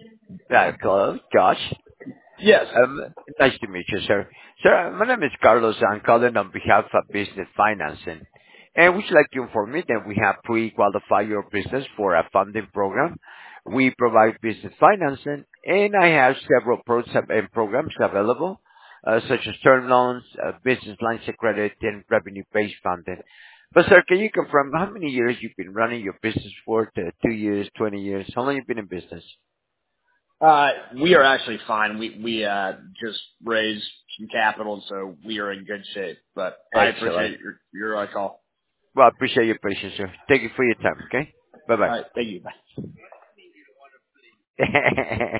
Hello, Josh. Yes. Um, Nice to meet you, sir. Sir, my name is Carlos. I'm calling on behalf of Business Financing. And would you like to inform me that we have pre-qualified your business for a funding program? We provide business financing, and I have several programs available, such as term loans, business lines of credit, and revenue-based funding. But sir, can you confirm how many years you've been running your business for? 2 years, 20 years? How long you been in business? We are actually fine. We just raised some capital, so we are in good shape. But I Excellent. appreciate your call. Well, I appreciate your patience, sir. Thank you for your time, okay? All Bye-bye. right. Thank you. Bye.